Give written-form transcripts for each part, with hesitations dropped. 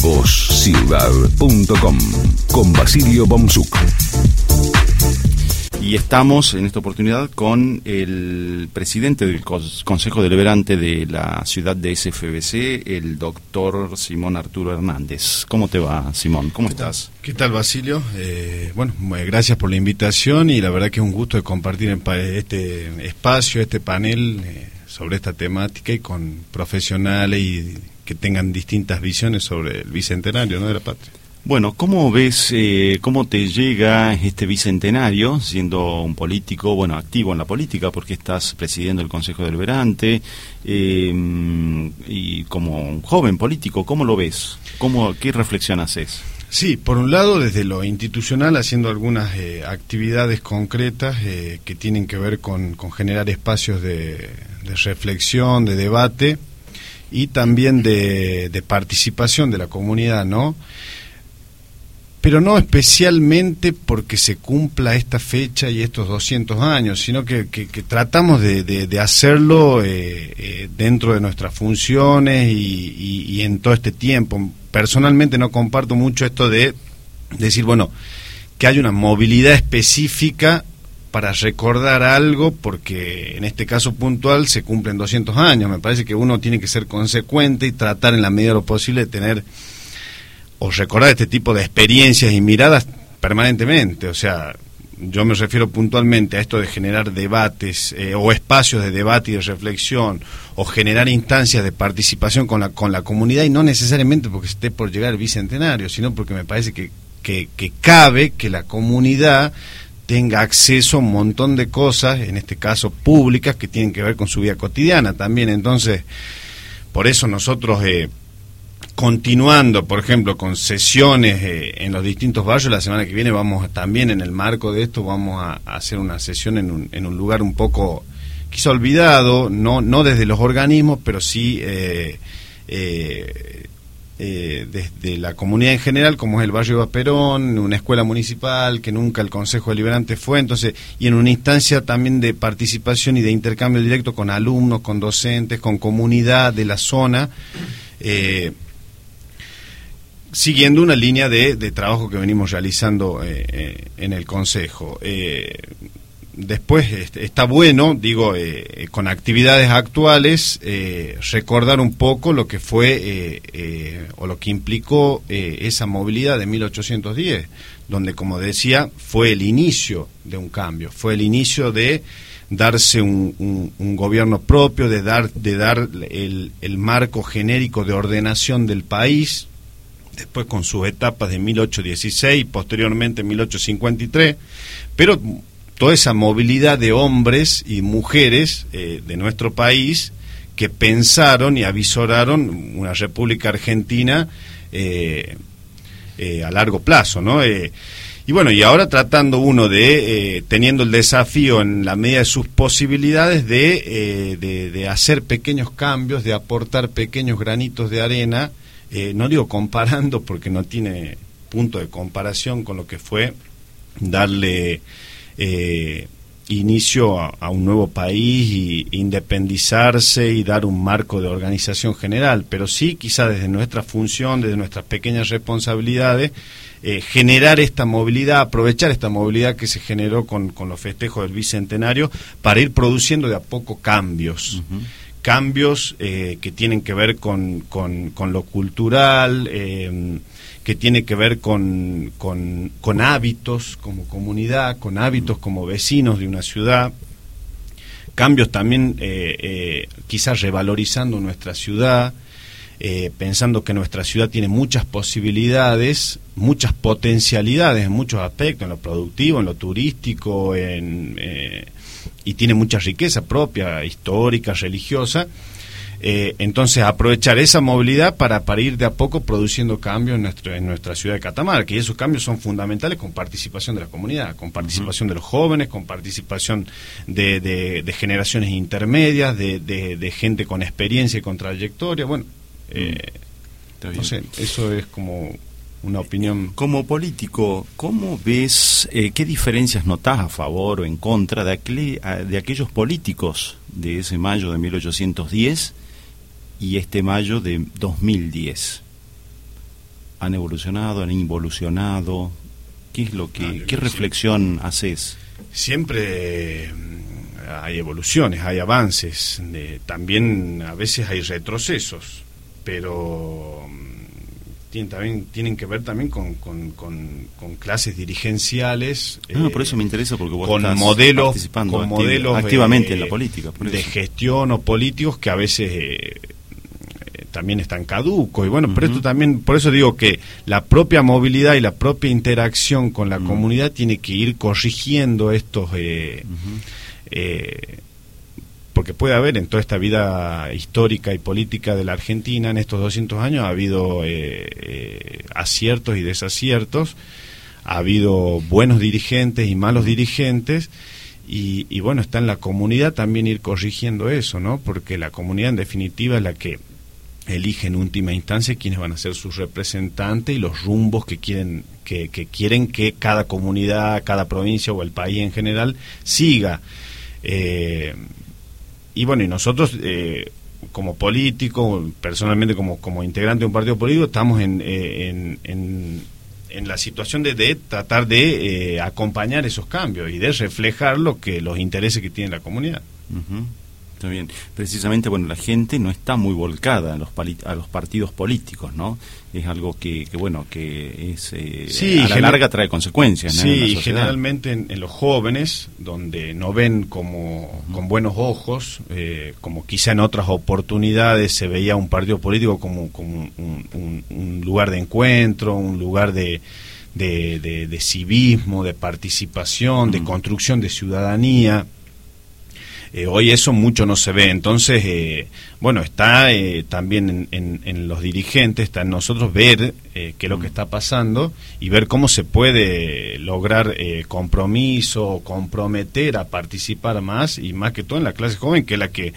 lavozciudad.com con Basilio Bomzuk. Y estamos en esta oportunidad con el presidente del Consejo Deliberante de la ciudad de SFBC, el doctor Simón Arturo Hernández. ¿Cómo te va, Simón? ¿Cómo estás? ¿Qué tal, Basilio? Gracias por la invitación y la verdad que es un gusto de compartir este espacio, este panel sobre esta temática y con profesionales y que tengan distintas visiones sobre el bicentenario, ¿no?, de la patria. Bueno, ¿cómo ves, cómo te llega este bicentenario, siendo un político, activo en la política, porque estás presidiendo el Consejo Deliberante, y como un joven político, ¿cómo lo ves? ¿Qué reflexión haces? Sí, por un lado, desde lo institucional, haciendo algunas actividades concretas que tienen que ver con generar espacios de reflexión, de debate, y también de participación de la comunidad, ¿no? Pero no especialmente porque se cumpla esta fecha y estos 200 años, sino que tratamos de hacerlo dentro de nuestras funciones y en todo este tiempo. Personalmente no comparto mucho esto de decir, que haya una movilidad específica para recordar algo, porque en este caso puntual se cumplen 200 años. Me parece que uno tiene que ser consecuente y tratar en la medida de lo posible de tener o recordar este tipo de experiencias y miradas permanentemente. O sea, yo me refiero puntualmente a esto de generar debates o espacios de debate y de reflexión, o generar instancias de participación con la comunidad, y no necesariamente porque esté por llegar el bicentenario, sino porque me parece que cabe que la comunidad tenga acceso a un montón de cosas, en este caso públicas, que tienen que ver con su vida cotidiana también. Entonces, por eso nosotros continuando, por ejemplo, con sesiones en los distintos barrios, la semana que viene vamos también, en el marco de esto, vamos a hacer una sesión en un lugar un poco quizá olvidado, no desde los organismos, pero sí desde la comunidad en general, como es el barrio Eva Perón, una escuela municipal que nunca el Consejo Deliberante fue, entonces, y en una instancia también de participación y de intercambio directo con alumnos, con docentes, con comunidad de la zona, siguiendo una línea de trabajo que venimos realizando en el Consejo. Después está bueno, con actividades actuales, recordar un poco lo que fue o lo que implicó esa movilidad de 1810, donde, como decía, fue el inicio de un cambio, fue el inicio de darse un gobierno propio, de dar el marco genérico de ordenación del país, después con sus etapas de 1816, posteriormente 1853, pero toda esa movilidad de hombres y mujeres de nuestro país que pensaron y avisoraron una República Argentina a largo plazo, ¿no? Y ahora tratando uno teniendo el desafío en la medida de sus posibilidades de hacer pequeños cambios, de aportar pequeños granitos de arena, no digo comparando porque no tiene punto de comparación con lo que fue darle inicio a un nuevo país y independizarse y dar un marco de organización general, pero sí quizá desde nuestra función, desde nuestras pequeñas responsabilidades, generar esta movilidad, aprovechar esta movilidad que se generó con los festejos del Bicentenario para ir produciendo de a poco cambios. Uh-huh. Cambios que tienen que ver con lo cultural, que tiene que ver con hábitos como comunidad, con hábitos como vecinos de una ciudad, cambios también quizás revalorizando nuestra ciudad, pensando que nuestra ciudad tiene muchas posibilidades, muchas potencialidades en muchos aspectos, en lo productivo, en lo turístico, y tiene mucha riqueza propia, histórica, religiosa. Entonces aprovechar esa movilidad para ir de a poco produciendo cambios en nuestra ciudad de Catamarca, y esos cambios son fundamentales con participación de la comunidad, con participación de los jóvenes, con participación de generaciones intermedias, de gente con experiencia y con trayectoria. No sé, eso es como una opinión. Como político, ¿cómo ves, qué diferencias notás a favor o en contra de aquellos políticos de ese mayo de 1810 y este mayo de 2010? han evolucionado, han involucionado? ¿Qué es lo que, qué reflexión haces? Siempre hay evoluciones, hay avances, también a veces hay retrocesos, pero tienen que ver también con clases dirigenciales. Por eso me interesa, porque vos con estás modelos, participando con modelos activamente en la política. De gestión o políticos que a veces también están caducos. Y bueno, pero esto también, por eso digo que la propia movilidad y la propia interacción con la comunidad tiene que ir corrigiendo estos... porque puede haber en toda esta vida histórica y política de la Argentina en estos 200 años ha habido aciertos y desaciertos, ha habido buenos dirigentes y malos dirigentes, y bueno, está en la comunidad también ir corrigiendo eso, ¿no? Porque la comunidad en definitiva es la que elige en última instancia quiénes van a ser sus representantes y los rumbos que quieren que cada comunidad, cada provincia o el país en general siga. Y bueno, y nosotros como políticos, personalmente como integrante de un partido político, estamos en la situación de tratar de acompañar esos cambios y de reflejar los intereses que tiene la comunidad. Está bien. Precisamente, bueno, la gente no está muy volcada a los partidos políticos, ¿no? Es algo que bueno, que es a la larga trae consecuencias, ¿no? Sí, generalmente en los jóvenes, donde no ven con buenos ojos, como quizá en otras oportunidades se veía un partido político como un lugar de encuentro, un lugar de civismo, de participación, de construcción de ciudadanía. Hoy eso mucho no se ve, entonces, bueno, está también en los dirigentes, está en nosotros ver qué es lo que está pasando y ver cómo se puede lograr compromiso, comprometer a participar más, y más que todo en la clase joven, que es la que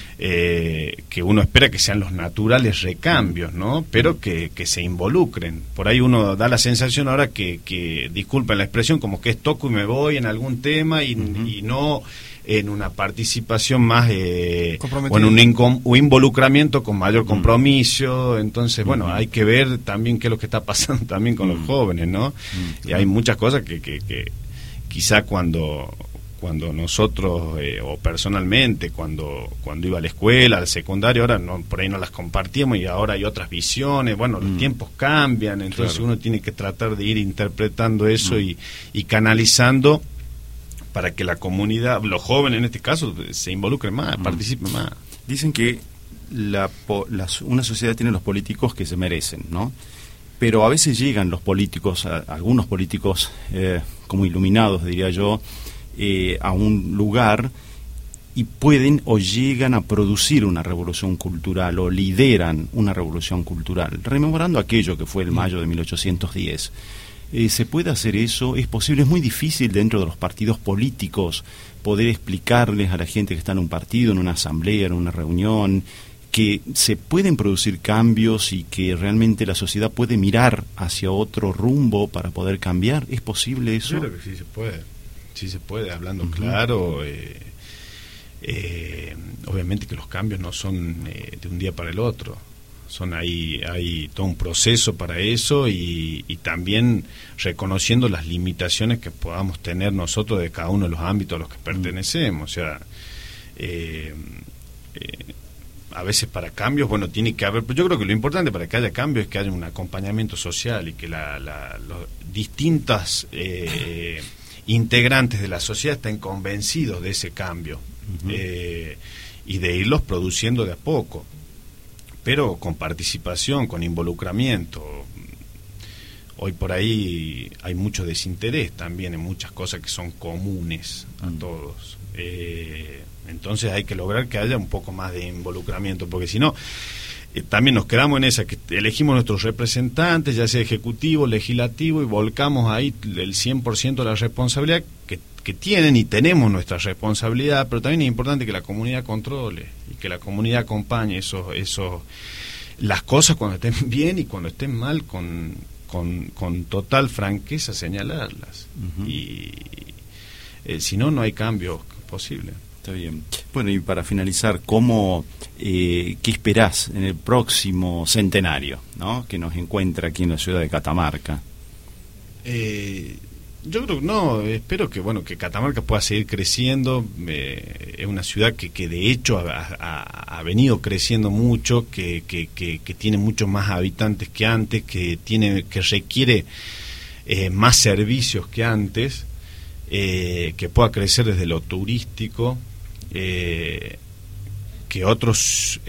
uno espera que sean los naturales recambios, ¿no? Pero que se involucren. Por ahí uno da la sensación ahora que disculpen la expresión, como que es toco y me voy en algún tema y no en una participación más o en un involucramiento con mayor compromiso. Entonces, bueno, hay que ver también qué es lo que está pasando también con los jóvenes, ¿no? Y hay muchas cosas que quizá cuando nosotros, o personalmente, cuando iba a la escuela, al secundario, ahora por ahí no las compartíamos, y ahora hay otras visiones. Bueno, los tiempos cambian, entonces uno tiene que tratar de ir interpretando eso y canalizando para que la comunidad, los jóvenes en este caso, se involucren más, participen más. Dicen que una sociedad tiene los políticos que se merecen, ¿no? Pero a veces llegan los políticos, algunos políticos como iluminados, diría yo, a un lugar y pueden o llegan a producir una revolución cultural o lideran una revolución cultural, rememorando aquello que fue el mayo de 1810. ¿Se puede hacer eso? ¿Es posible? Es muy difícil dentro de los partidos políticos poder explicarles a la gente que está en un partido, en una asamblea, en una reunión, que se pueden producir cambios y que realmente la sociedad puede mirar hacia otro rumbo para poder cambiar. ¿Es posible eso? Yo creo que sí se puede, hablando claro. Obviamente que los cambios no son de un día para el otro. Hay todo un proceso para eso, y también reconociendo las limitaciones que podamos tener nosotros de cada uno de los ámbitos a los que pertenecemos. O sea, a veces para cambios, bueno, tiene que haber, yo creo que lo importante para que haya cambios es que haya un acompañamiento social y que los distintas integrantes de la sociedad estén convencidos de ese cambio, y de irlos produciendo de a poco, pero con participación, con involucramiento. Hoy por ahí hay mucho desinterés también en muchas cosas que son comunes a todos. Entonces hay que lograr que haya un poco más de involucramiento, porque si no, también nos quedamos en esa, que elegimos nuestros representantes, ya sea ejecutivo, legislativo, y volcamos ahí el 100% de la responsabilidad que tienen, y tenemos nuestra responsabilidad, pero también es importante que la comunidad controle y que la comunidad acompañe las cosas cuando estén bien y cuando estén mal, con total franqueza señalarlas. Y si no hay cambio posible. Está bien. Bueno, y para finalizar, ¿qué esperás en el próximo centenario, ¿no?, que nos encuentra aquí en la ciudad de Catamarca? Yo creo que no, espero que que Catamarca pueda seguir creciendo. Es una ciudad que de hecho ha venido creciendo mucho, que tiene muchos más habitantes que antes, que requiere más servicios que antes, que pueda crecer desde lo turístico, que otros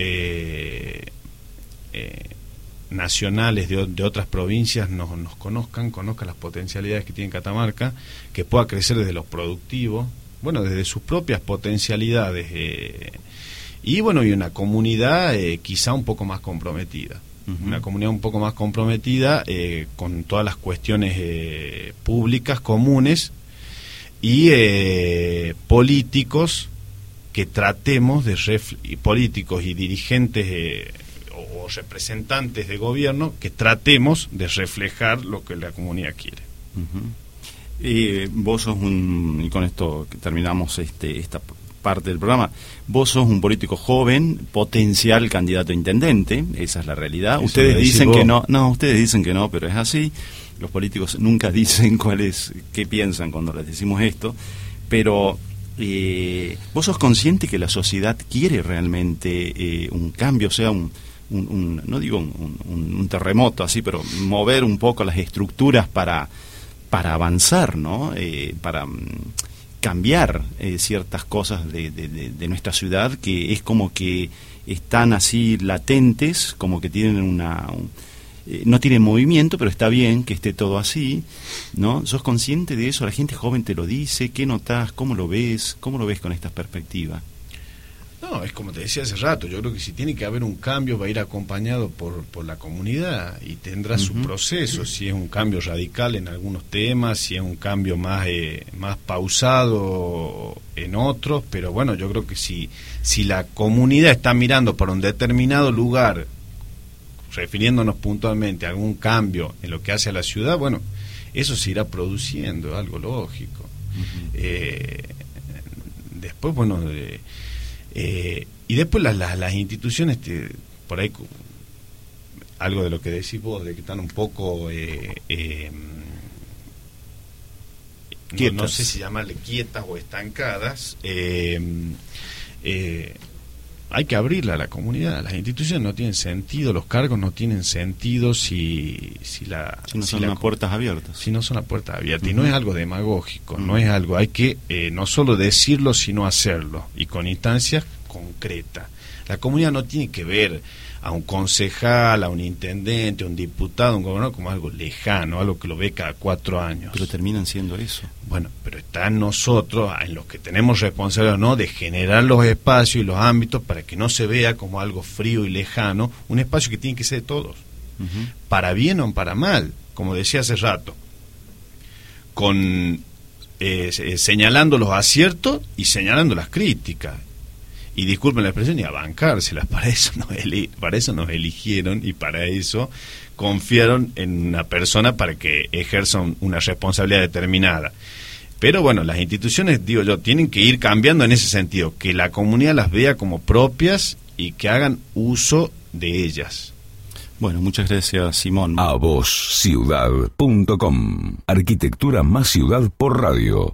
nacionales de otras provincias nos conozcan las potencialidades que tiene Catamarca, que pueda crecer desde lo productivo, desde sus propias potencialidades, y una comunidad quizá un poco más comprometida. Uh-huh. Una comunidad un poco más comprometida con todas las cuestiones públicas comunes, y políticos que tratemos políticos y dirigentes o representantes de gobierno que tratemos de reflejar lo que la comunidad quiere. Uh-huh. Vos sos y con esto terminamos esta parte del programa, vos sos un político joven, potencial candidato a intendente, esa es la realidad. Eso ustedes dicen que no, ustedes dicen que no, pero es así. Los políticos nunca dicen qué piensan cuando les decimos esto, pero vos sos consciente que la sociedad quiere realmente un cambio, o sea, no digo un terremoto así, pero mover un poco las estructuras para avanzar, ¿no? Para cambiar ciertas cosas de nuestra ciudad, que es como que están así latentes, como que tienen no tienen movimiento, pero está bien que esté todo así, ¿no? ¿Sos consciente de eso? La gente joven te lo dice. ¿Qué notás? ¿Cómo lo ves? ¿Cómo lo ves con estas perspectivas? No, es como te decía hace rato, yo creo que si tiene que haber un cambio va a ir acompañado por la comunidad y tendrá su proceso, si es un cambio radical en algunos temas, si es un cambio más pausado en otros, pero yo creo que si la comunidad está mirando para un determinado lugar, refiriéndonos puntualmente a algún cambio en lo que hace a la ciudad, eso se irá produciendo, algo lógico. Después, y después las instituciones, por ahí, algo de lo que decís vos, de que están un poco, no sé si llamarle quietas o estancadas, hay que abrirla a la comunidad. Las instituciones no tienen sentido, los cargos no tienen sentido si no son las puertas abiertas. Si no son las puertas abiertas. Y no es algo demagógico, no es algo, hay que no solo decirlo, sino hacerlo, y con instancias concretas. La comunidad no tiene que ver a un concejal, a un intendente, a un diputado, a un gobernador como algo lejano, algo que lo ve cada 4 años. Pero terminan siendo eso. Pero está en nosotros, en los que tenemos responsabilidad, ¿no?, de generar los espacios y los ámbitos para que no se vea como algo frío y lejano, un espacio que tiene que ser de todos, para bien o para mal, como decía hace rato, señalando los aciertos y señalando las críticas. Y disculpen la expresión, y a bancárselas. Para eso nos eligieron y para eso confiaron en una persona para que ejerza una responsabilidad determinada. Pero las instituciones, digo yo, tienen que ir cambiando en ese sentido, que la comunidad las vea como propias y que hagan uso de ellas. Bueno, muchas gracias, Simón. avosciudad.com. Arquitectura más ciudad por radio.